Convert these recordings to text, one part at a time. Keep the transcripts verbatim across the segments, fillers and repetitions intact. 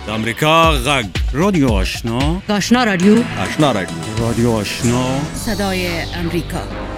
د امریکا غږ رادیو آشنا آشنا رادیو آشنا رادیو رادیو آشنا صدای امریکا.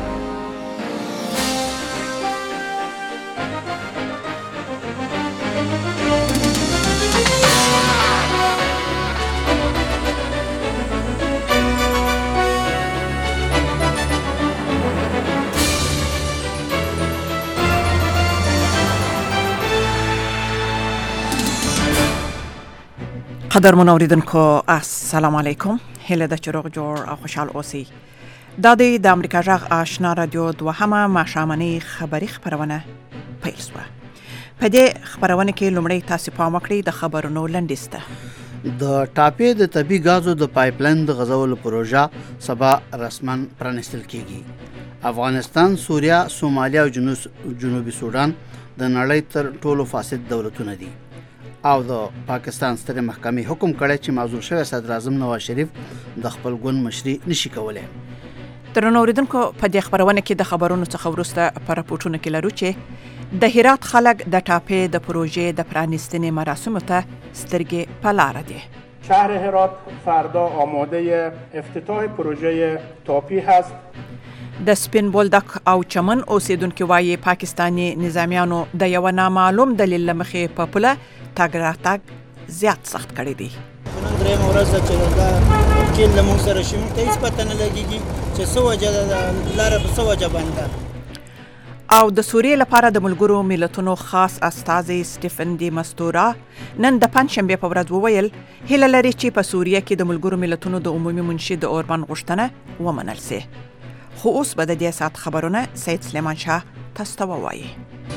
قدرمن اوریدونکو السلام علیکم. هله د چروغ جوړ او خوشحال اوسئ. دا د امریکا غږ آشنا رادیو دوهمه ماښامنۍ خبری خبرونه پیل شوه. په دې خبرونه کې لومړی تاسو پام وکړئ د خبرونو لنډیسته. د ټاپې د طبي غازو د پایپلاین د غځولو پروژه سبا رسمن پرانستل کیږي. افغانستان، سوریه، سومالیا او جنوبي سودان د نړۍ تر ټولو فاسد دولتونه دي او د پاکستان ستر محکمې حکم کړی چې معزول شوی صدر اعظم نواز شریف د خپل ګوند مشري نشي کولای. درنو اوریدونکو په دې خبرونه کې د خبرونو څخه وروسته په راپورټونو کې لرو چې د هرات خلک د ټاپې د پروژې د پرانستنې مراسمو ته سترګې په لاره دي. شهر هرات فردا آماده افتتاح پروژه تاپی هست. د سپین بولدک او چمن اوسیدونکو وايي پاکستاني نظامیانو د یو نامعلوم دلیل لمخې په پوله تاګ راتګ زیات سخت کړی دی. نن درې مورزه چې دا کله موږ سره شي موږ ته هیڅ پته نه لګیږي چې څه وجه ده لاره په څه وجه باندې. او د سوریې لپاره د ملګرو ملتونو خاص استازی سټیفن دی مستورا نن د پنځشنبه په ورځ وویل هیله لري چې په سوریه کې د ملګرو ملتونو د عمومي منشي د اوربان غوښتنه ومنل شي. خو اوس به د دې ساعت خبرونه سید سلیمان شاه تاسو ته ووایي.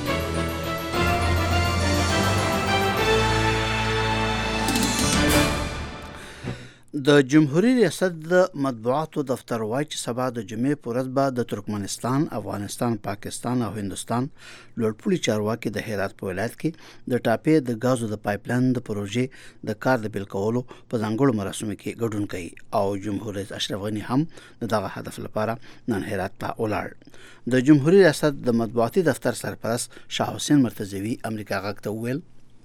د جمهوریت ریاست د مطبوعاتو دفتر وایي چې سبا د جمعې په ورځ به د ترکمنستان، افغانستان، پاکستان او هندوستان لوړپوړي چارواکي د هرات په ولایت کې د ټاپې د غازو د پایپلاین د پروژې د کار د پیل کولو په ځانګړو مراسمو کې ګډون کوي او جمهور رئیس اشرف غني هم دغه هدف لپاره نن هرات ته ولاړ. د جمهوریت ریاست د مطبوعاتي دفتر سرپرست شاه حسین مرتضوی امریکا غږ ته وویل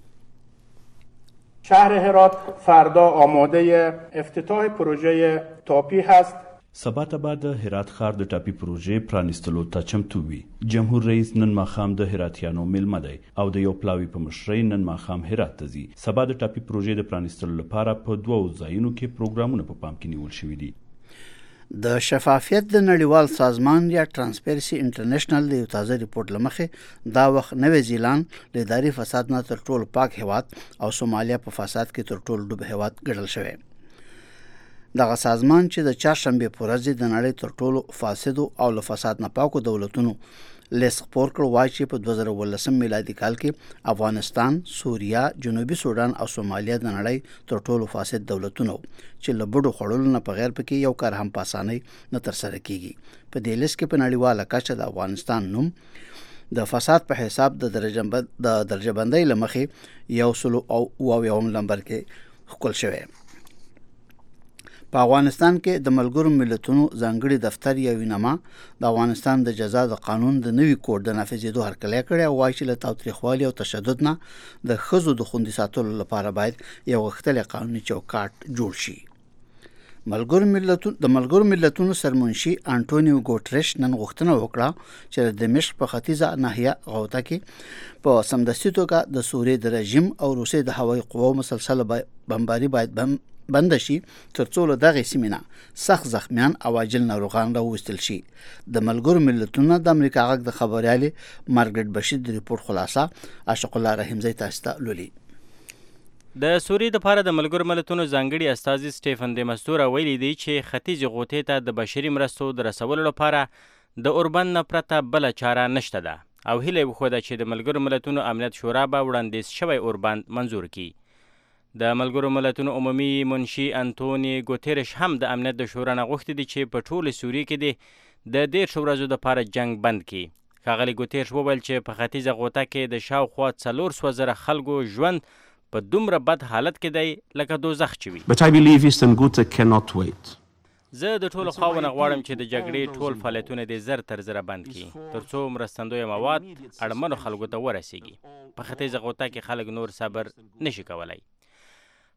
شهر هرات فردا آماده افتتاح پروژه تاپی هست. سبا ته بعد هرات ښار د ټاپي پروژې پرانستلو ته چمتو وي. جمهور رئیس نن ماښام د هراتیانو میلمه دی او د یو پلاوي په مشرۍ نن ماښام هرات ته ځي. سبا د ټاپي پروژې د پرانستلو لپاره په دوو ځایونو کې پروګرامونه په پام کې نیول شوي دي. د شفافیت د نړیوال سازمان یا ترانسپیرنسي انټرنیشنل د یو تازه ریپورت لمخې دا وخت نوی زیلاند د اداري فساد نه تر ټولو پاک هیواد او سومالیا په فساد کې تر ټولو ډوب هیواد ګڼل شوی. دغه سازمان چې د چهارشنبې په ورځ د نړۍ تر ټولو فاسدو او له فساد نه پاکو دولتونو لیست خپور کړ وایي چې په دوه زره اوولسم میلادي کال کې افغانستان، سوریه، جنوبي سودان او سومالیا د نړۍ تر ټولو فاسد دولتونه چې له بډو خوړلو نه په غیر پکې یو کار هم په اسانۍ نه ترسره کیږي. په دې لیست کې په نړیواله کچه د افغانستان نوم د فساد په حساب د درجه بند د درجه بندۍ لمخې یو سلو او اووم نمبر کې ښکل شوی. په افغانستان کې د ملګرو ملتونو ځانګړي دفتر یا وینما د افغانستان د جزا د قانون د نوي کوډ د نافذېدو هرکلی کړی او وایي چې له تاوتریخوالي او تشدد نه د ښځو د خوندي ساتلو لپاره باید یو غښتلی قانوني چوکاټ جوړ شي. ملګرو ملتونو د ملګرو ملتونو سرمنشي انټونیو ګوټرش نن غوښتنه وکړه چې د دمشق په ختیځه ناحیه غوطه کې په سمدستي توګه د سوریې د رژیم او روسیې د هوایي قواو مسلسله بمباري باید بم بند شي ترڅو له دغه سیمې نه سخت زخمیان او عاجل ناروغان راوستل شي. د ملګرو ملتونو د امریکا غږ د خبريالي مارګریټ بشیر د ریپورت خلاصه عاشق الله رحیمزی تاسو ته لولي. د سوریې لپاره د ملګرو ملتونو ځانګړي استازي سټیفن دی مستورا ویلي دی چې ختیځ غوطې ته د بشري مرستو د رسولو لپاره د اوربند نه پرته بله چاره نشته ده او هیله وښوده چې د ملګرو ملتونو امنیت شورا به وړاندیز شوی اوربند منظور کړي. د ملګرو ملتونو عمومي منشي انټونی ګوتریش هم د امنیت د شورا نه غوښتي دي چې په ټوله سوریې کې د د دېرشو ورځو دپاره جنګ بند کړي. ښاغلي ګوتریش وویل چې په ختیځه غوطه کې د شاوخوا څلور سوه زره خلکو ژوند په دومره بد حالت کې دی لکه دوزخ چې وي. But I believe Eastern Ghouta cannot wait. زه د ټولو خواونه غواړم چې د جګړې ټول فعالیتونه دې زر تر زره بند کړي تر څو مرستندویه مواد اړمنو خلکو ته ورسیږي. په ختیځه غوطه کې خلک نور صبر نشي کولی.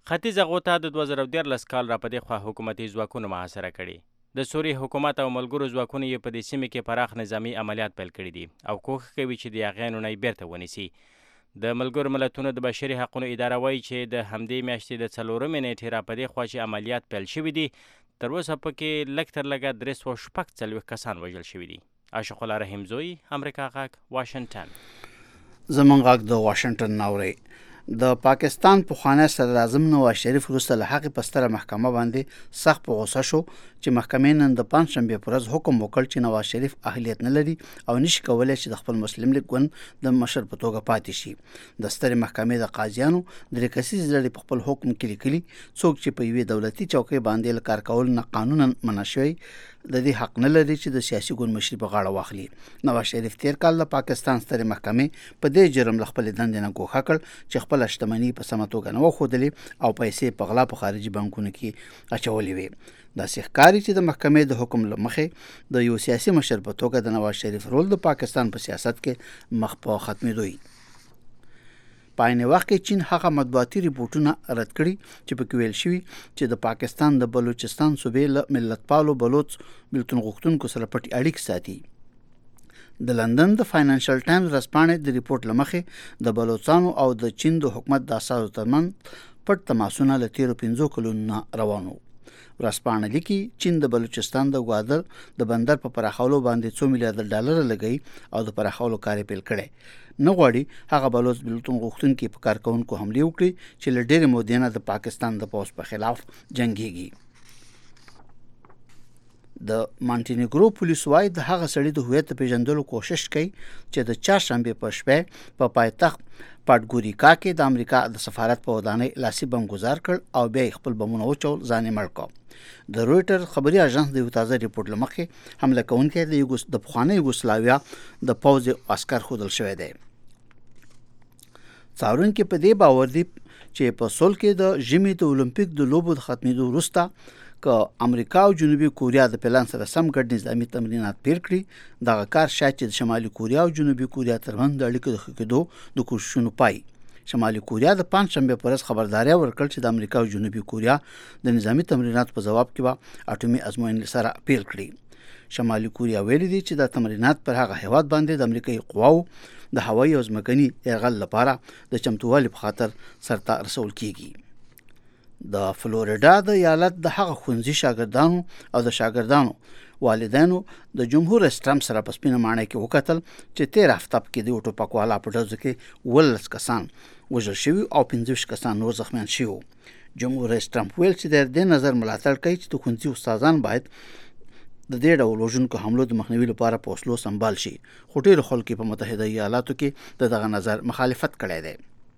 ختیځه غوطه د دوه زره دیارلس کال را په دې خوا حکومتي ځواکونو محاصره کړي. د سوریې حکومت او ملګرو ځواکونو یې په دې سیمه کې پراخ نظامي عملیات پیل کړي دي او کوښښ کوي چې د هغې نه بیرته ونیسي. د ملګرو ملتونو د بشري حقونو اداره وایي چې د همدې میاشتې د څلورمې نیټې را په دې خوا چې عملیات پیل شوي دي تر اوسه پکې لږ تر لږه درې سوه شپږ څلوېښت کسان وژل شوي دي. عاشق الله رحیم زوی، امریکا غږ، واشنګټن. زمونږ غږ د واشنګټن نه اورئ. د پاکستان پخوانی صدر اعظم نواز شریف وروسته له هغې په ستره محکمه باندې سخت په غوسه شو چې محکمې نن د پنجشنبې په ورځ حکم وکړ چې نواز شریف اهلیت نه لري او نشي کولی چې د خپل مسلم لیګ ګوند د مشر په توګه پاتې شي. د سترې محکمې د قاضیانو درې کسیزې ډلې په خپل حکم کې لیکلي څوک چې په یوې دولتي چوکۍ باندې له کار کولو نه قانونا منع شوی د دې حق نه لري چې د سیاسي ګوند مشري په غاړه واخلي. نواز شریف تیر کال د پاکستان سترې محکمې په دې جرم له خپلې دندې نه ګوښه کړ چې خپله شتمني په سمه توګه نه وښودلې او پیسې په غلا په خارجي بانکونو کې اچولې وې. داسې ښکاري چې د محکمې د حکم له مخې د یو سیاسي مشر په توګه د نواز شریف رول د پاکستان په سیاست کې مخ په ختمېدو وي. په عین وخت کې چین هغه مطبوعاتي ریپورټونه رد کړي چې پکې ویل شوي چې د پاکستان د بلوچستان صوبې له ملتپالو بلوچ بېلتون غوښتونکو سره پټې اړیکې ساتي. د لندن د فاینانشل ټایمز ورځپاڼې د ریپورټ له مخې د بلوچستانو او د چین د حکومت د اساسو ترمنځ پټ تماسونه له تیرو پنځو کلونو نه روان وو. ورځپاڼه لیکي چین د بلوچستان د ګوادر د بندر په پراخولو باندې څو میلیارډ ډالر لګوي او د پراخولو کار یې پیل کړی. نه غواړي هغه بلوچ بېلتون غوښتونکي په کارکوونکو حملې وکړي چې له ډېرې مودې نه د پاکستان د پوځ په خلاف جنګېږي. د مانټینیګرو پولیس وايي د هغه سړي د هویت پیژندلو کوشش کوي چې د چهارشنبې په شپه په پایتخت پاټګوریکا کې د امریکا د سفارت په ودانۍ لاسي بم ګزار کړ او بیا خپل بمونه وچول ځان یې مړ کړ. د رویټر خبري اژانس د یو تازه ریپورټ له مخې حمله کوونکی د یوګوس د پخوانۍ یوګوسلاویا د پوځ عسکر ښودل شوی دی. څارونکي په دې باور دي چې په سول کې د ژمي د اولمپیک د لوبو د ختمېدو وروسته که امریکا او جنوبي کوریا د پلان سره سم ګډ نظامي تمرینات پیل کړي دغه کار شاید چې د شمالي کوریا او جنوبي کوریا ترمنځ د اړیکو د ښه کېدو د کوششونو پای. شمالي کوریا د پنجشنبې په ورځ خبرداری ورکړ چې د امریکا او جنوبي کوریا د نظامي تمریناتو په ځواب کې به اټومي ازموینې سره پیل کړي. شمالي کوریا ویلي دي چې د تمرینات پر هغه هیواد باندې د امریکایي قواو د هوایي او ځمکني یرغل لپاره د چمتووالي په خاطر سرته رسول کیږي. د فلوریډا د ایالت د هغه ښوونځي شاګردانو او د شاګردانو والدینو د جمهور رئیس ټرمپ سره په سپینه ماڼۍ کې وکتل چې تیر هفته کې د ټوپکوالا په ډزو کې ولس کسان وژل شوي او پنځه ویشت کسان نور زخمیان شوي. جمهور رئیس ټرمپ ویل چې د دې نظر ملاتړ کوي چې د ښوونځي استادان باید د دې ډول وژونکو حملو د مخنیوي لپاره په وسلو سمبال شي. خو ډېرو خلکو په متحده ایالاتو کې د دغه نظر مخالفت کړی دی.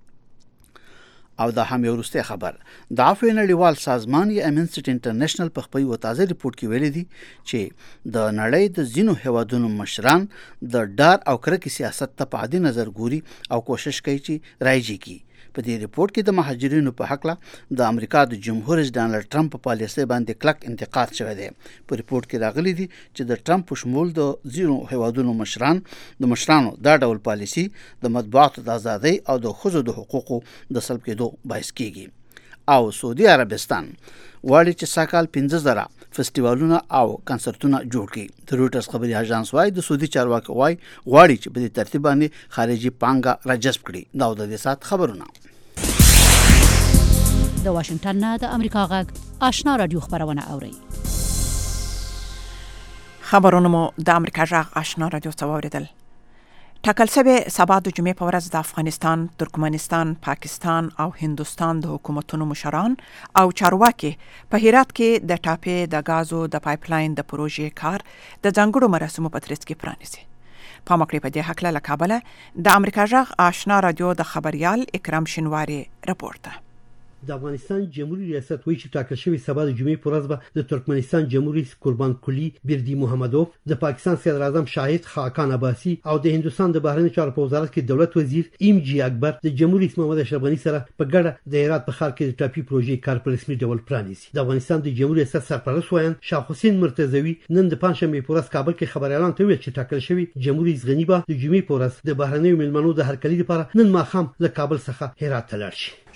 او دا هم یو وروستی خبر. د عفوې نړیوال سازمان یا امنسټي انټرنیشنل په خپل یو تازه ریپورټ کې ویلي دي چې د نړۍ د ځینو هیوادونو مشران د ډار او کرکې سیاست ته په عادي نظر ګوري او کوشش کوي چې رایجي کړي. په دې ریپورټ کې د مهاجرینو په حق د امریکا د جمهور رئیس ډانلډ ټرمپ په پالیسۍ باندې کلک انتقاد شوی دی. په ریپورټ کې راغلي دي چې د ټرمپ په شمول د ځینو هیوادونو مشران د مشرانو دا ډول پالیسي د مطبوعاتو د ازادۍ او د ښځو د حقوقو د سلب کېدو باعث کیږي. او سعودي عربستان غواړي چې ساکال پنځه زره فستیوالونه او کنسرتونه جوړ کړي. د رویټرز خبري اژانس وايي د سعودي چارواکي وايي غواړي چې په دې ترتیب باندې خارجي پانګه راجذب کړي. دا د دې سات خبرونه. د واشنګټن نه د امریکا غږ آشنا رادیو خبرونه اوري. خبرونه مو د امریکا غږ آشنا رادیو څخه اوریدل. ټاکل شوی سبا د جمعې په ورځ د افغانستان، ترکمنستان، پاکستان او هندوستان د حکومتونو مشران او چارواکي په هرات کې د ټاپې د غازو د پایپلاین د پروژې کار د ځانګړو مراسمو په ترڅ کې پرانیزي. پام وکړئ په دې هکله له کابله د امریکا غږ آشنا رادیو د خبريال اکرام شینواری رپورټ. د افغانستان جمهوریت ریاست وایي چې ټاکل شوی سبا د جمعې په ورځ به د ترکمنستان جمهوریت رئیس قربان کلی بردی محمدوف، د پاکستان صدر اعظم شاهد خاقان عباسی او د هندوستان د بهرنیو چارو په وزارت کې دولت وزیر ایم جی اکبر د جمهوریت رئیس محمد اشرف غنی سره په ګډه د هرات په ښار کې د ټاپي پروژې کار په رسمي ډول پرانیزي. د افغانستان د جمهوریت ریاست سرپرست وایي شاه حسین مرتضوی نن د پنځشنبې په ورځ کابل کې خبريالان ته ویل چې ټاکل شوی جمهوریت رئیس غنی به د جمعې په ورځ د بهرنیو مېلمنو د هرکلي لپاره نن ماښام له کابل څخه هرات ته لاړ شي.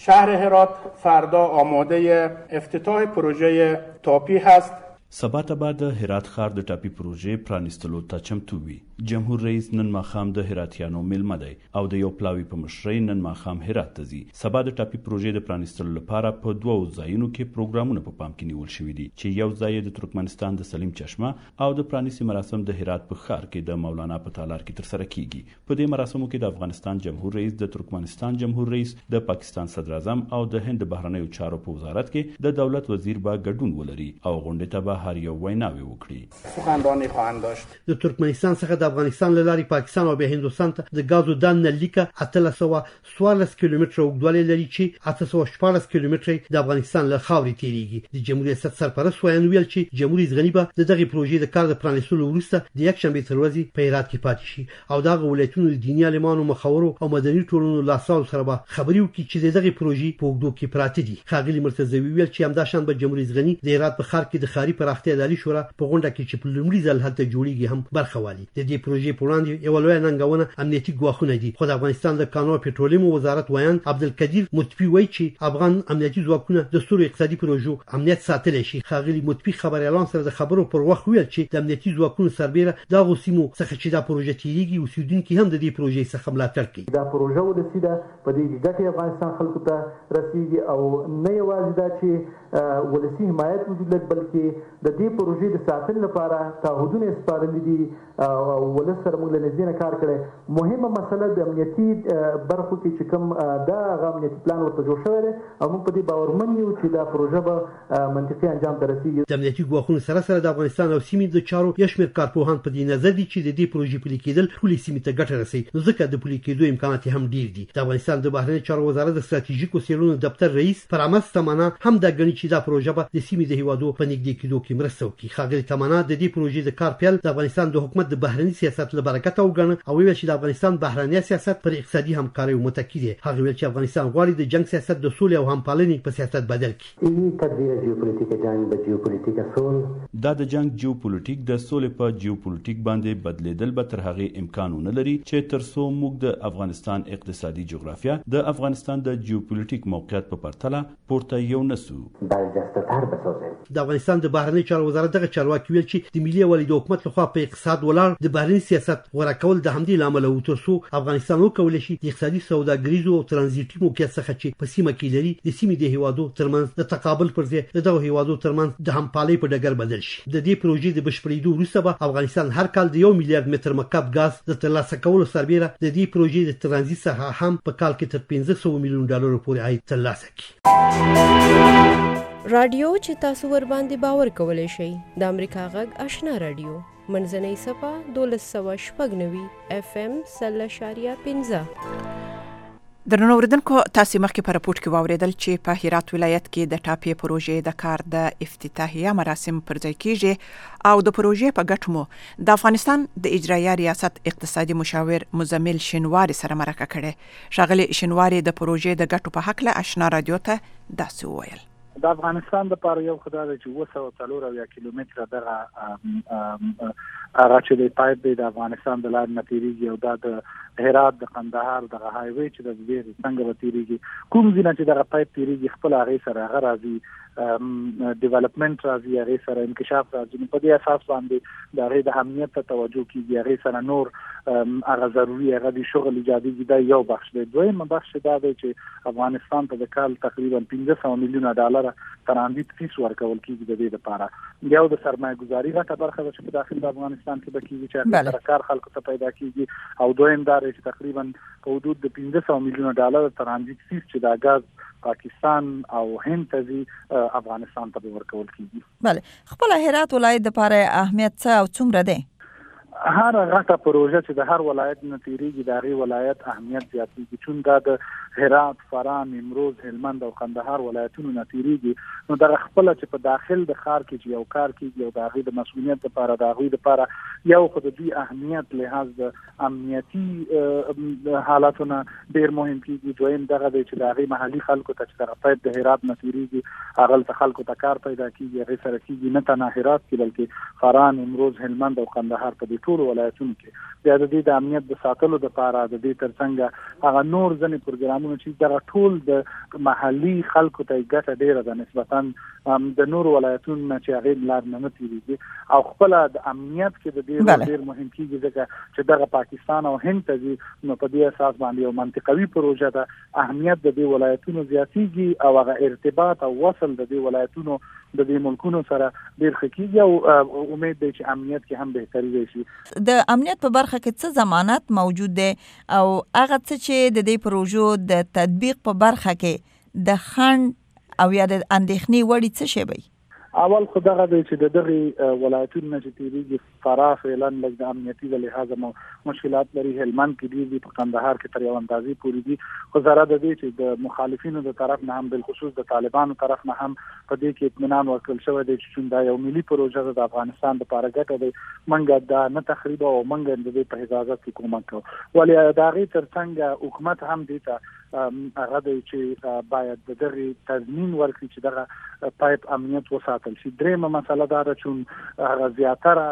شهر هرات فردا آماده افتتاح پروژه تاپی هست. سبا ته به د هرات ښار د ټاپي پروژې پرانیستلو ته چمتو وي. جمهور رئیس نن ماښام د هراتیانو میلمه دی او د یو پلاوي په مشرۍ نن ماښام هرات ته ځي. سبا د ټاپي پروژې د پرانیستلو لپاره په دوو ځایونو کې پروګرامونه په پام کې نیول شوي دي چې یو ځای د ترکمنستان د سلیم چشمه او د پرانیستي مراسم د هرات په ښار کې د مولانا په تالار کې ترسره کیږي. په دې مراسمو کې د افغانستان جمهور رئیس، د ترکمنستان جمهور رئیس، د پاکستان صدر اعظم او د هند بهرنیو چارو په وزارت کې د دولت وزیر به ګډون ولري او غونډې ته به هر یو ویناوي وکړي. سخنرانی خواهند داشت. د ترکمنستان څخه د افغانستان له لارې پاکستان او بیا هندوستان ته د غازو دان نلیکه اتلس سوه څوارلس کیلومتره اوږدوالی لري چې اته سوه شپاړس کیلومتره د افغانستان له خاورې تیریږي. د جمهوریت ریاست سرپرست ویان ویل چې جمهور رئیس غني به د دغې پروژې د کار د پرانیستلو وروسته د یکشنبې تر ورځې په هرات کې پاتې شي او د هغه ولایتونو د دیني عالمانو، مخورو او مدني ټولنو لاسوالو سره به خبرې وکړي چې د دغې پروژې په اوږدو کې پراته دي. ښاغلي مرتضوي ویل چې همداشان به جمهور رئیس غني د هرات په ښار کې د ښاري پراختیا اداري شورا په غونډه کې چې په لومړي ځل هلته جوړیږي هم برخه والي. د دې پروژې په وړاندې یوه لویه ننګونه امنیتي ګواښونه دي، خو د افغانستان د کانونو او پټرولیم وزارت ویان عبدالقدیر مطفي وایي چې افغان امنیتي ځواکونه د سترو اقتصادي پروژو امنیت ساتلی شي. ښاغلي مطفي خبریالانو سره د خبرو پر وخت ویل چې د امنیتي ځواکونو سربیره د هغو سیمو څخه چې دا پروژه تیریږي اوسېدونکي هم د دې پروژې څخه ملاتړ کوي. دا پروژه ورسېده په دې کې ګټې افغانستان خلکو ته رسېږي او نه یوازې دا چې ولسي حمایت وجود لري بلکې د دې پروژې د ساتنې لپاره تعهدونه سپارلي دي او ولس سره موږ له نږدې نه کار کړی. مهمه مسله د امنیتي برخو کې چې کوم دا هغه امنیتي پلان ورته جوړ شوی دی او موږ په دې باورمن یو چې دا پروژه به منطقي انجام ته رسېږي. د امنیتي ګواښونو سره سره د افغانستان او سیمې د چارو یو شمېر کارپوهان په دې نظر دي چې د دې پروژې پلي کېدل ټولې سیمې ته ګټه رسوي، نو ځکه د پلي کېدو امکانات هم ډېر دي. د افغانستان د بهرنیو چارو وزارت د ستراتیژیکو څېړنو دفتر رئیس فرامز تمنا هم دا ګڼي چې دا پروژه به د سیمې د هیوادو په نږدې کېدو کې مرسته وکړي. ښاغلي تمنا د دې پروژې د کار پیل د افغانستان د حکومت د بهرني سیاست له برکته وګڼه او ویل چې د افغانستان بهرنی سیاست پر اقتصادي همکارۍ متکی دی. هغه ویل چې افغانستان غواړي د جنگ سیاست د سولې او همپالنې په سیاست بدل کړي. دا د جنگ جیوپولیټیک د سولې په جیوپولیټیک باندې بدلیدل به تر هغې امکان نه لري چې تر څو موږ د افغانستان اقتصادي جغرافیه د افغانستان د جیوپولیټیک موقعیت په پرتله پورته یو نسو. د افغانستان د بهرنی چارو وزارت دغه چارواکي ویل چې د ملي ولې د حکومت لخوا په اقتصاد ولاړ د بهرني سیاست غوره کول د همدې لامل او تر څو افغانستان وکولی شي د اقتصادي سوداګریزو او ترانزیټي موقعیت څخه چې په سیمه کې لري د سیمې د هیوادو ترمنځ د تقابل پر ځای د دغو هیوادو ترمنځ د همپالۍ په ډګر بدل شي. د دې پروژې د بشپړېدو وروسته به افغانستان هر کال د یو میلیارډ متر مکعب ګاز د ترلاسه کولو سربیره د دې پروژې د ترانزیت څخه هم په کال کې تر پنځه سوه میلیون ډالرو پورې عاید ترلاسه کړي. رادیو چې تاسو ور باندې باور کولای شئ د امریکا غږ آشنا رادیو منځنۍ صفه دولس سوه شپږ نوي اف ام سل اشاریه پنځه. درنو اوریدونکو تاسو مخکې په راپورټ کې واوریدل چې په هرات ولایت کې د ټاپي پروژې د کار د افتتاحیه مراسم پر ځای کیږي او د پروژې په ګټه مو د افغانستان د اجرایه ریاست اقتصادي مشاور مزمل شینواری سره مرکه کړې. ښاغلي شینواری د پروژې د ګټو په حق له آشنا رادیو ته داسې وویل. د افغانستان د پاره یو خدای دی چې اوه سوه څلور اویا کیلومتره دغه هغه چې د پایپ دی د افغانستان د لارې نه تېرېږي او دا د هرات د قندهار دغه هایوی چې د دې څنګه به تېرېږي کوم ځای نه چې دغه پایپ تېرېږي خپل هغې سره هغه راځي ډیولپمنٹ راځي هغې سره انکشاف راځي. نو په دې اساس باندې د هغې د امنیت ته توجه کېږي، هغې سره نور هغه ضروري هغه د شغل ایجادېږي. دا یو بخش دی. دویم بخش دا دی چې افغانستان ته د کال تقریبا پنځه سوه میلیونه ډالر ترانزیت فیس ورکول کېږي د دې لپاره. یو د سرمایه ګزاري غټه برخه ده چې په داخل د افغانستان کې به کېږي چې هغه کار خلکو ته پیدا کېږي او دویم دا دی چې تقریبا په حدود د پنځه سوه میلیونه ډالر ترانزیت فیس چې دا ګاز پاکستان او هند ته ځي افغانستان ته ورکول کېږي. بله خپل هرات ولایت دپاره اهمیت څه او څومره دی؟ هر غټه پروژه چې د هر ولایت نه تیریږي د هغې ولایت اهمیت زیاتېږي. چون دا د هرات، فراه، نیمروز، هلمند او قندهار ولایتونو نه تیریږي نو دغه خپله چې په داخل د ښار کې چې یو کار کېږي او د هغې د مسؤلیت دپاره د هغوی دپاره یو خو د دوی اهمیت لحاظ د امنیتي حالاتو نه ډېر مهم کېږي. دویم دغه دی چې د هغې محلي خلکو ته چې دغه پایپ د هرات نه تیریږي هغلته خلکو ته کار پیدا کېږي، هغې سره کېږي نه تنها هرات کې بلکې فراه، نیمروز، هلمند او قندهار په دې ټولو ولایتونو کې. بیا د دې د امنیت د ساتلو دپاره د دې تر څنګ هغه نور ځینې پروګرامونه پروګرامونه چې دا ټول د محلي خلکو ته ګټه ډیره ده نسبتا د نور ولایتونو نه چې هغه لار نه تیریږي او خپل د امنیت کې د ډیر ډیر مهم کیږي ځکه چې دغه پاکستان او هند ته نو په دې اساس باندې یو منطقوي پروژه ده. اهمیت د دې ولایتونو زیاتیږي او هغه ارتباط او وصل د دې ولایتونو د دې ملکونو سره ډیر خکېږي او امید دی چې امنیت کې هم بهتري شي. د امنیت په برخه کې څه ضمانت موجود دي او هغه څه چې د دې پروژو د تطبیق په برخه کې د خنډ او یا د اندېښنې وړ څه شی وي؟ اول خو دغه دی چې د دغه ولایتونو نه چې تیریږي فراه فعلا لږ د امنیتي له لحاظه مشکلات لري. هلمند کې دي په قندهار کې تر یو اندازې پورې دي خو ضرر د دې چې د مخالفینو د طرف نه هم بالخصوص د طالبانو طرف نه هم په دې کې اطمینان ورکړل شوی دی چې دا یو ملي پروژه ده د افغانستان لپاره ګټه دی. منګه دا نه تخریب او منګه د دې په حفاظت کې کومک کوو ولی دا غي ترڅنګ حکومت هم دې ته هغه دی چې باید د دغه تضمین ورکړي چې دغه پایپ امنیت وساتل شي. درېمه مسله دا ده چې هغه زیاتره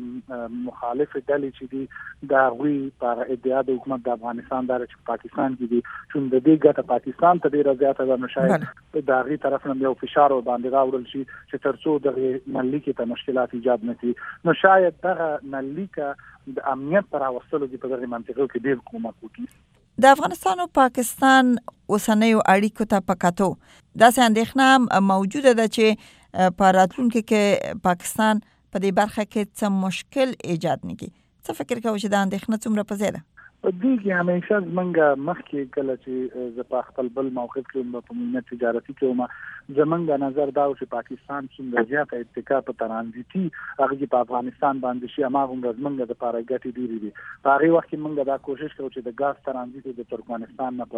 مخالف ډلې چې دي دا غوي په ادعا د حکومت د افغانستان دار چې پاکستان کې دي چې د دې ګټه پاکستان ته ډیره زیاته ده نو شاید دا غي طرف نه یو فشار باندې راوړل شي چې ترڅو د ملي کې ته مشکلات ایجاد نکړي. نو شاید دغه ملي کې د امنیت پر اوسلو کې په دغه منطقو کې ډیر کومک وکړي. د افغانستان او پاکستان اوسنیو اړیکو ته پکاتو داسې اندېښنه موجوده ده چې په راتلونکي کې پاکستان په دې برخه کې څه مشکل ایجاد نکړي. څه فکر کوئ چې دا اندېښنه څومره په ځای ده؟ دې کې همیشه زمونږ مخکې کله چې زه په خپل بل موقف کې په مهمه تجارتي کې وم زمونږ نظر دا و چې پاکستان څومره زیاته اتکا په ترانزیتي هغه کې په افغانستان باندې شي هغه زمونږ د پاره ګټې ډېرې دي. په هغه وخت کې موږ دا کوشش کوو چې د غاز ترانزیت د ترکمنستان نه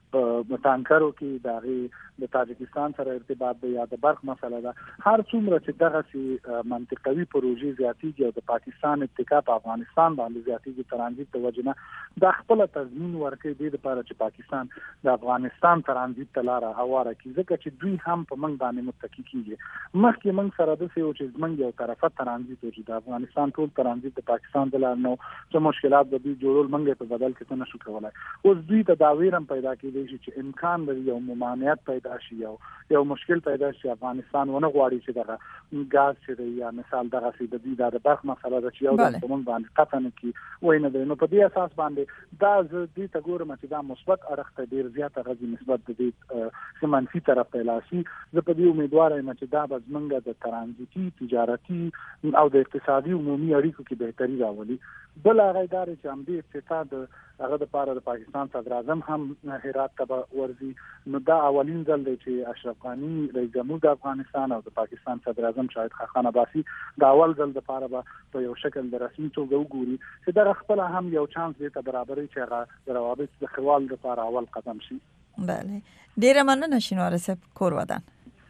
په ټانکرو کې د هغه د تاجکستان سره ارتباط دی یا د برق مسله ده. هر څومره چې دغه سي منطقوي پروژې زیاتیږي او د پاکستان اتکا په افغانستان باندې زیاتیږي ترانزیت د وجنه دا خپل تضمین ورکړي د لپاره چې پاکستان د افغانستان ترانزیت ته لار هواره کړي ځکه چې دوی هم په موږ باندې متکی کیږي. مخکې موږ سره د څه چې موږ یو طرفه ترانزیت چې د افغانستان ټول ترانزیت د پاکستان د لار نو چې مشکلات به دوی جوړول موږ په بدل کې څه نشو کولای. اوس دوی ته دا ویرم پیدا کېږي چې امکان لري یو ممانعت پیدا شي یو یو مشکل پیدا شي افغانستان ونه غواړي چې دغه غاز چې یا مثال دغه سي د دې د برق مسله ده چې یو د موږ باندې قطع نه کی وای نه نو په دې اساس باندې دا زه دې ته ګورم چې دا مثبت اړخ ته ډیر زیات غږی نسبت د دې منفي طرف ته لاسي. زه په دې امیدوار یم چې دا به زمونږ د ترانزیتي تجارتي او د اقتصادي عمومي اړیکو کې بهتري راولي. بل هغه ادارې چې هم دې اقتصاد هغه د پاره د پاکستان صدر اعظم هم هرات ته ورزي نو دا اولین ځل دی چې اشرف غنی رئیس جمهور د افغانستان او د پاکستان صدر اعظم شاهد خاقان عباسي دا اول ځل د پاره په یو شکل د رسمي توګه وګوري چې دا خپل هم یو چانس دی ته برابرۍ چې هغه د روابط د خوال لپاره اول قدم شي. بله ډیره مننه شینواره صاحب کور ودان.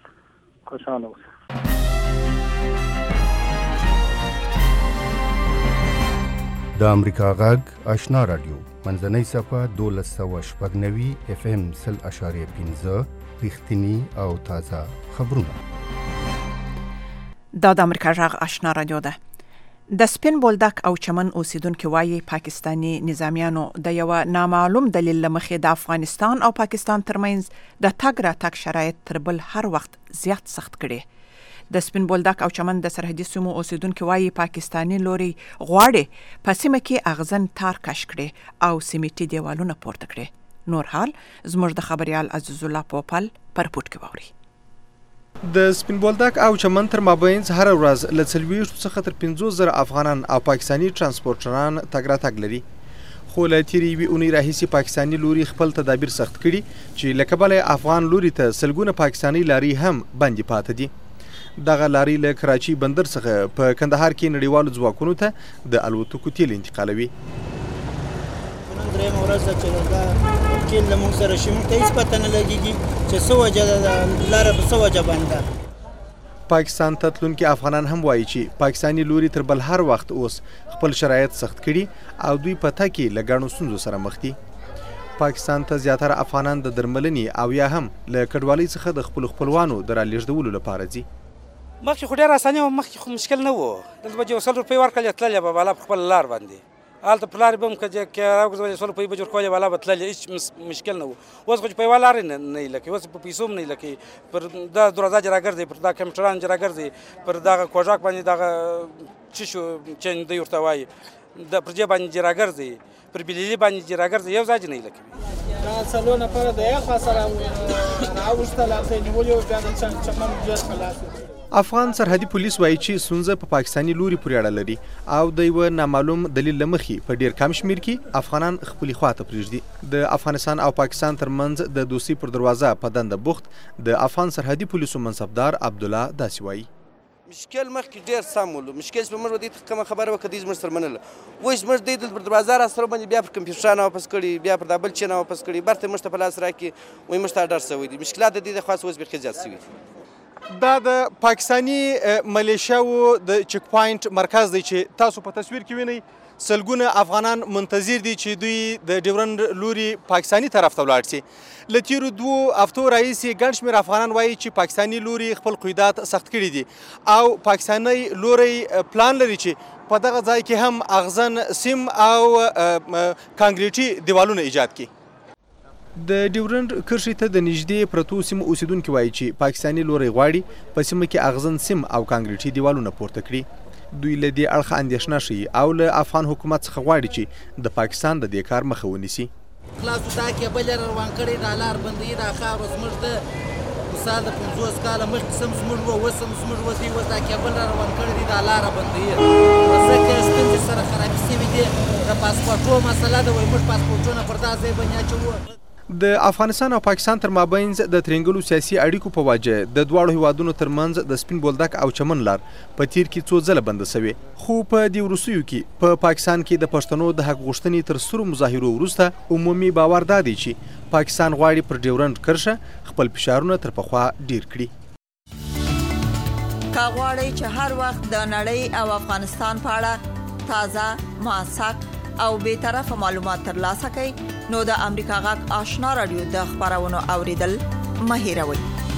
خوشاله اوسئ. د امریکا غږ آشنا رادیو منځنۍ صفه دولس سوه شپږ نوي اف ام سل اشاریه پنځه رښتینی او تازه خبرونه. دا د امریکا غږ آشنا رادیو ده. د سپین بولدک او چمن اوسیدونکو وایي پاکستانی نظامیانو د یو نامعلوم دلیل لمخې د افغانستان او پاکستان ترمنځ د تګ را تګ شرایط تر بل هر وخت زیات سخت کړي. د سپین بولدک او چمن د سرحدي سیمو اوسیدونکو وایي پاکستانی لوري غواړي په سیمه کې اغزن تار کش کړي او سیمټي دیوالونه پورته کړي. نور حال زموږ د خبريال عزیز الله پوپل پر پورت کې ووري. د سپین بولدک او چمن تر مابینځ هر ورځ له څلوېښتو څخه تر پنځوس زره افغانان او پاکستانی ترانسپورټران تګ راتګ لري. خو له تیرې یوې اونۍ راهیسې پاکستانی لوري خپل تدابیر سخت کړي چې له کبله افغان لوري ته سلګونه پاکستانی لارې هم بندې پاتې دي. دغه لارې له کراچي بندر څخه په کندهار کې نړیوالو ځواکونو ته د الوتکو تیل انتقالوي. نن درېیمه ورځ ده چې دا تیل له موږ سره شي موږ ته هېڅ پته نه لګېږي چې څه وجه ده لاره په څه وجه بنده. پاکستان ته تلونکي افغانان هم وایي چې پاکستانی لوري تر بل هر وخت اوس خپل شرایط سخت کړي او دوی په تګ کې له ګڼو ستونزو سره مخ دي. پاکستان ته زیاتره افغانان د درملنې او یا هم له کډوالۍ څخه د خپلو خپلوانو د رالېږدولو لپاره ځي. مخکې خو ډېر اسانه وه مخکې خو مشکل نه و دلته به چې یو سل روپۍ ورکړلې تللې به بالا په خپله لار باندې هلته پلار به هم که راوګرځولې سول په بجور کولې والا به تللې هېڅ مشکل نه و. اوس خو چې په یوه لارې نه یې لکې، اوس په پیسو هم نه یې لکې، پر دا دروازه چې راګرځي، پر دا کمپیوټران چې راګرځي، پر دغه کوژاک باندې دغه څه شو چې دوی ورته وایي د پر جې باندې چې راګرځي، پر بلیلي باندې چې راګرځي، یو ځای چې نه یې لکې. دا څلور نفره د یو خوا سره راوستل، هلته یې نیولي وو، بیا د چمن جز خلاص وو. افغان سرحدي پولیس وایي چې ستونزه په پاکستاني لوري پورې اړه لري او د یوه نامعلوم دلیل له مخې په ډېر کم شمېر کې افغانان خپلې خواته پرېږدي. د افغانستان او پاکستان ترمنځ د دوستۍ پر دروازه په دنده بوخت د افغان سرحدي پولیسو منصبدار عبدالله داسې وایي. مشکل مخکې ډېر سم ولو، مشکل چې په موږ دې کومه خبره وکړه دوی زموږ سره منله، اوس زموږ دوی دلته پر دروازه راسره باندې بیا پر کمپیوټران واپس کړي، بیا پر دا بل چین واپس کړي، برته موږ ته په لاس راکړي، وایي موږ ته ډر شوی دي. مشکلات د دې د خاص اوس بیخي زیات شوي دي. دا د پاکستاني ملیشیاو د چک پوینټ مرکز دی چې تاسو په تصویر کې وینئ. سلګونه افغانان منتظر دي چې دوی د ډیورنډ لوري پاکستاني طرف ته ولاړ شي. له تېرو دوو هفتو راهیسې ګڼ شمېر افغانان وایي چې پاکستاني لوري خپل قیودات سخت کړي دي او پاکستاني لوری پلان لري چې په دغه ځای کې هم اغزن سیم او کانکریټي دیوالونه ایجاد کړي. د ډیورنډ کرښې ته د نږدې پرتو سیمو اوسیدونکي وایي چې پاکستاني لوری غواړي په سیمه کې اغزن سیم او کانکریټي دیوالونه پورته کړي. دوی له دې اړخه اندېښنه ښیي او له افغان حکومت څخه غواړي چې د پاکستان د دې کار مخه ونیسي. خلاصو دا کیبل یې روان کړی، دا لار بندوي، دا خاوره زموږ ده. مثال د پنځوس کاله مخکې سم زموږ وه، اوس هم زموږ وه، دوی اوس دا کیبل را روان کړی دی، دا لاره بندوي. ځکه ستونزې سره خرابې شوي دي. د پاسپورټو مسله ده، وایي موږ پاسپورټونه پر دا ځای باندې اچوو. د افغانستان او پاکستان تر مابینځ د ترینګلو سیاسي اړیکو په وجه د دواړو هیوادونو ترمنځ د سپین بولدک او چمن لار په تیر کې څو ځله بنده شوې، خو په دې وروستیو کې په پاکستان کې د پښتنو د حق غوښتنې تر سرو مظاهرو وروسته عمومي باور دا دی چې پاکستان غواړي پر ډیورنډ کرښه خپل فشارونه تر پخوا ډیر کړي. که غواړئ چې هر وخت د نړۍ او افغانستان په اړه تازه، موثق او بې طرفه معلومات ترلاسه کړئ نو د امریکا غږ آشنا رادیو د خبرونو اوریدل مه هېروئ.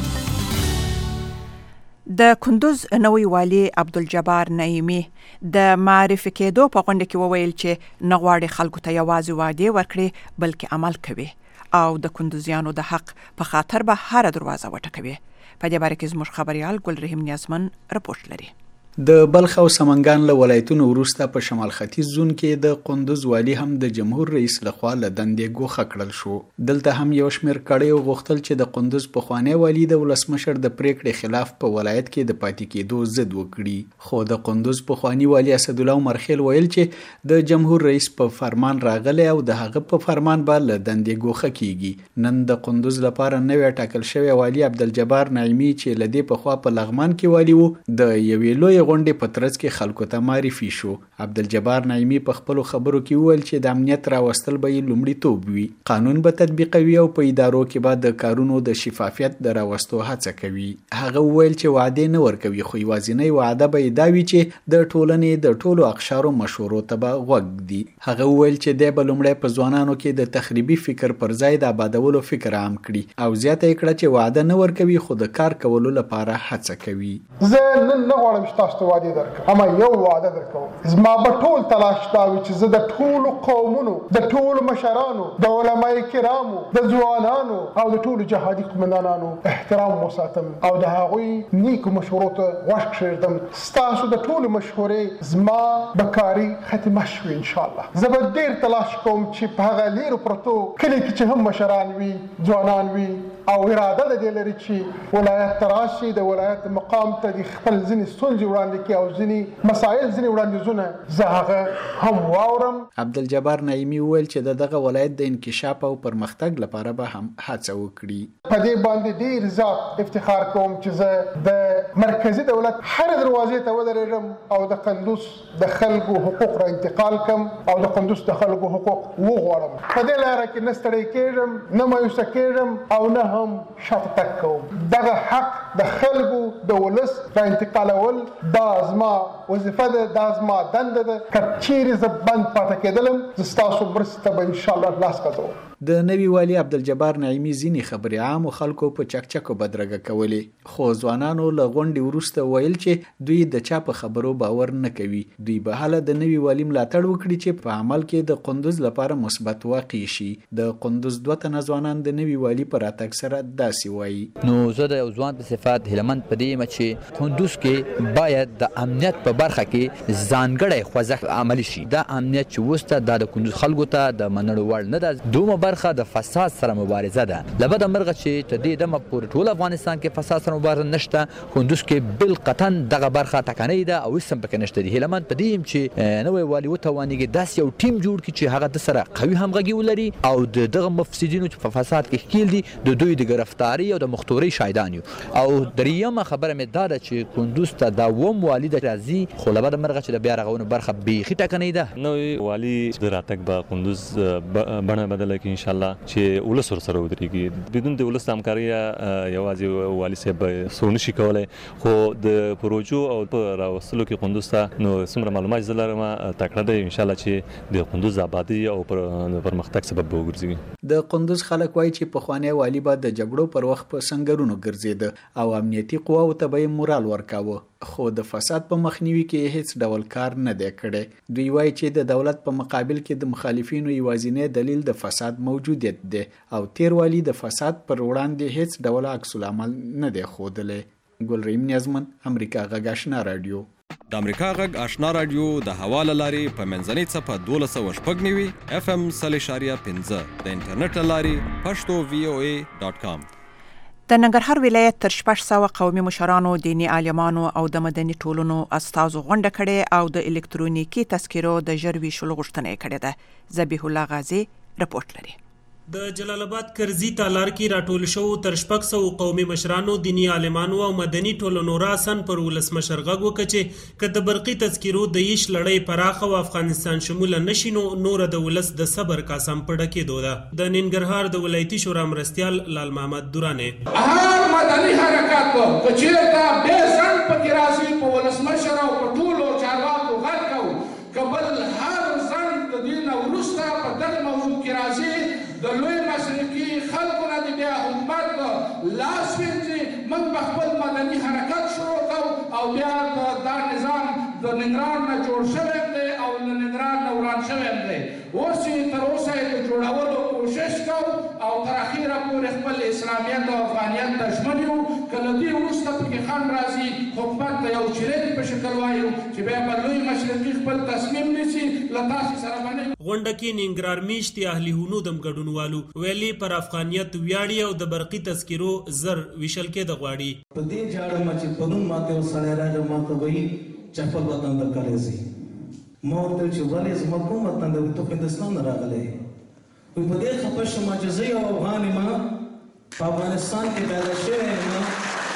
د کندوز نوی والی عبدالجبار نعیمي د معرفي کېدو په غونډه کې وویل چې نه غواړي خلکو ته یوازې وعدې ورکړي بلکې عمل کوي او د کندوزیانو د حق په خاطر به هره دروازه وټکوي. په دې باره کې زموږ خبريال ګل رحیم نیازمن رپورټ لري. د بلخ او سمنګان له ولایتونو وروسته په شمال ختیځ زون کې د کندوز والی هم د جمهور رئیس لخوا له دندې ګوښه کړل شو. دلته هم یو شمېر کړیو غوښتل چې د کندوز پخوانی والی د ولسمشر د پریکړې خلاف په ولایت کې د پاتې کېدو ضد وکړي، خو د کندوز پخوانی والی اسدالله مرخیل ویل چې د جمهور رئیس په فرمان راغلی او د هغه په فرمان به له دندې ګوښه کیږي. نن د کندوز لپاره نوې ټاکل شوی والی عبدالجبار نعیمي چې له دې پخوا په لغمان کې والی وو د یوې لوی غونډې په ترڅ کې خلکو ته معرفي شو. عبدالجبار نعیمي په خپلو خبرو کې وویل چې د امنیت راوستل به یې لومړیتوب وي، قانون به تطبیقوي او په ادارو کې به د کارونو د شفافیت د راوستو هڅه کوي. هغه وویل چې وعدې نه ورکوي، خو یوازینۍ وعده به یې دا وي چې د ټولنې د ټولو اقشارو مشورو ته به غوږ دي. هغه وویل چې دی به لومړی په ځوانانو کې د تخریبي فکر پر ځای د آبادولو فکر عام کړي او زیاته یې کړه چې وعده نه ورکوي خو د کار کولو لپاره هڅه کوي. زه نن نه غواړم چې تاسو ته وعدې درکړم، اما یو وعده درکوم، زما به ټول تلاش دا وي چې زه د ټولو قومونو، د ټولو مشرانو، د علماء کرامو، د ځوانانو او د ټولو جهادي قومندانانو احترام وساتم او د هغوی نیکو مشورو ته غوږ کښېږدم. ستاسو د ټولو مشورې زما به کاري ختمه شوي انشاءالله. زه به ډېر تلاش کوم چې په هغه لیرو پرتو کلي کې چې هم مشران وي، ځوانان وي او اراده د دې لري چې ولایت ته راشي، د ولایت مقام ته د خپل ځینې ستونزې وړاندې کړي او ځینې مسایل، ځینې وړاندیزونه زه هغه هم واورم. عبدالجبار نعیمي وویل چې د دغه ولایت د انکشاف او پرمختګ لپاره به هم هڅه وکړي. په دې باندې ډېر زیات افتخار کوم چې زه د مرکزي دولت هر دروازې ته ودرېږم او د قندوز د خلکو حقوق را انتقال کم او د قندوز د خلکو حقوق وغواړم. په دې لاره کې نه ستړی کېږم، نه مایوسه کېږم او نه هم شاته تګ کوم. دغه حق د خلکو د ولس را انتقالول دا زما وظیفه ده، دا زما دنده ده. که چیرې زه بند پاتې کېدلم زه ستاسو مرستې ته به انشاءالله لاس غځوم. د نوي والي عبدالجبار نعیمي ځینې خبرې عامو خلکو په چکچکو بدرګه کولې، خو ځوانانو له غونډې وروسته ویل چې دوی د چا په خبرو باور نه کوي. دوی به هله د نوي والي ملاتړ وکړي چې په عمل کې د قندوز لپاره مثبت واقع شي. د قندوز دوه تنه ځوانان د نوي والي په راتګ سره داسې وایي: نو زه د یو ځوان په صفت هیلمند په دې یم چې قندوز کې باید د امنیت په برخه کې ځانګړی خوځښت عملي شي. دا امنیت چې وسته دا د قندوز خلکو ته د منلو وړ نه ده. دومره برخه د فساد سره مبارزه ده. لبد مرغه چې ته دې دمه پورې ټول افغانستان کې فساد سره مبارزه نشته، قندوز کې بالقطعا دغه برخه ټکنۍ ده او هیڅ هم پکې نشته. هیلمند په دې چې نوی والي وتوانېږي داسې یو ټیم جوړ کړي چې هغه د سره قوي همغږي ولري او د دغه مفسدینو چې په فساد کې ښکیل دي د دوی د ګرفتاري او د مختورۍ شاهدان یو. او دریمه خبره مې دا ده چې قندوز ته دا اووم والي د راځي، خو لبد مرغه چې د بیا رغونې برخه بیخي ټکنۍ ده. نوی والي د راتګ به قندوز بڼه بدله کړي انشاءالله چې ولس ورسره ودرېږي. بدون د ولس د همکارۍ یوازې والي صاحب څه نشي کولی، خو د پروژو او په راوستلو کې قندوز ته نو څومره معلومات زه لرم تکړه دی انشاءالله چې د قندوز آبادي او پرمختګ سبب به وګرځي. د قندوز خلک وایي چې پخوانی والي به د جګړو پر وخت په سنګرونو ګرځېده او امنیتي قواو ته به یې مورال ورکاوه، خو د فساد په مخنیوي کې هیڅ ډول کار نه دی کړی. دوی وایي چې د دولت په مقابل کې د مخالفینو یوازینی دلیل د فساد موجودیت دی او تیر والی د فساد پر وړاندې هیڅ ډول عکس العمل نه دی ښودلی. ګلریم نیازمن، امریکا غږ آشنا رادیو. د امریکا غږ آشنا رادیو د هوا له لارې په منځنۍ څپه دولس سوه شپږ نوي اف ام سل اشاریه پنځه د انټرنیټ له لارې پښتو وی او ای ډاټ کام. د ننګرهار ولایت تر شپږ سوه قومي مشرانو، دیني عالمانو او د مدني ټولنو استازو غونډه کړې او د الکترونیکي تذکرو د ژر ویشلو غوښتنه یې کړې ده. ذبیح الله غازی رپورټ لري. د جلال آباد کرزي تالار کې راټول شو تر شپږ سوه قومي مشرانو، دیني عالمانو او مدني ټولنو راسن پر ولسمشر غږ وکړ چې که د برقي تذکرو د یش لړۍ پراخه او افغانستان شموله نشي نو نور د ولس د صبر قسم په ډکېدو ده. د ننګرهار د ولایتي شورا مرستیال لال محمد درانه هر مدني حرکت په چیرته به ځان پکې راځي په ولسمشر او په ټولو چارواکو غږ کوو کبل هر ځان د دین وروسته په دغه موضوع کې راځي د لوی مشرقي خلکو نه د بیا حکومت لاس وینځي. موږ به خپل مدني حرکت شروع کوو او بیا دا نظام د ننګرهار نه جوړ شوی دی او له ننګرهار نه وران شوی دی. اوس چې تر اوسه یې د جوړولو کوشش کوو او تر اخیره پورې خپل اسلامیت او افغانیت ته ژمن یو. که له دې وروسته پکې خنډ راځي حکومت ته یو چیلنج په شکل وایو چې بیا به لوی مشرقي خپل تصمیم نیسي له تاسې سره به. غونډه کې ننګرهار میشتې اهلي هنود هم ګډونوالو ویلي پر افغانیت ویاړي او د برقي تذکرو زر ویشل کېده غواړي. په دې جاړه ما چې پرون ماته یو سړی راغی ماته وایي چې خپل وطن ته کلی ځي. ما ورته ویل چې ولې زما کوم وطن دی؟ ته هندوستان نه راغلی. وایي په دې خفه شوم چې زه یو افغان یم په افغانستان کې پیدا شوی یم،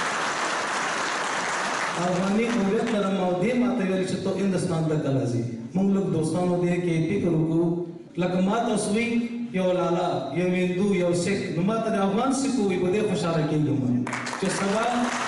افغاني هویت لرم او دې ماته ویل چې ته هندوستان ته کله ځي. موږ لږ دوستانو دې کې فکر وکړو لکه ماته سوی یو لالا یو هندو یو سیک نو ماته د افغان سیکو وي په دې خوشحاله کېږم چې سبا.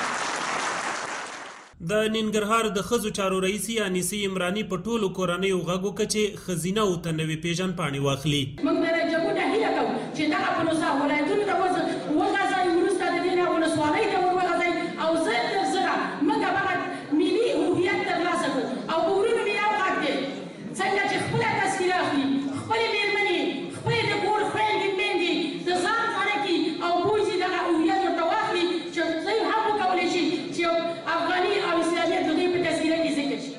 د ننګرهار د ښځو چارو رئیسي انیسي عمراني په ټولو کورنیو غږ وکړ چې ښځینه او ته نوې پیژند پاڼې واخلي. موږ د رجبونه هیله کوو چې دغه پروسه ولایتونو ته وغځوي، وروسته د دې نه ولسوالۍ ته وغځوي او زر تر زره موږ هغه ملي هویت ترلاسه کړو. او په ورونو مې یو غږ دی څنګه چې خپله تذکره اخلي، خپلې مېرمنې، خپلې د کور خویندې میندې د ځان سره کړي او بوځي دغه هویت ورته واخلي چې دوی هم وکولی شي چې افغاني او اسلامیت د دوی په تذکره کې ذکر شي.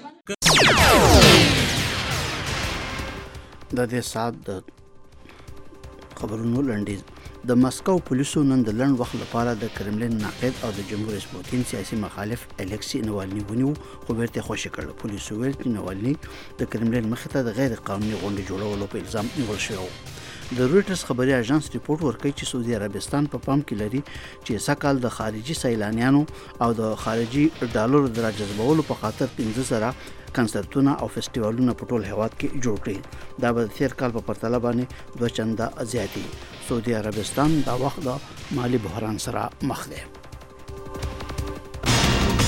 د دې ساعت د خبرونو لنډیز. د مسکو پولیسو نن د لنډ وخت لپاره د کرملین ناقد او د جمهور رئیس پوتین سیاسي مخالف الکسی نوالني ونیو، خو بیرته خوشي کړ. پولیسو ویل چې نوالني د کرملین مخې ته د غیر قانوني غونډې جوړولو په الزام نیول شوی. د رویټرز خبري اژانس ریپورت ورکوي چې سعودي عربستان په پام کې لري چې سکهال د خارجي سیلانیانو او د خارجي ډالرو د راجذبولو په خاطر پنځه زره کنسرتونه او فستیوالونه په ټول هیواد کې جوړ کړي. دا به د تیر کال په پرتله باندې دوه چنده زیاتې. سعودي عربستان دا وخت د مالی بحران سره مخ دی.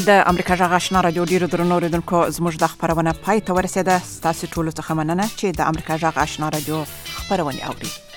د امریکا جغ آشنا رادیو ډیرو درنو اوریدونکو زموږ د خبرونه پای ته ورسېده. ستاسو ټولو څخه مننه چې د امریکا جغ آشنا رادیو خبرونه اوري.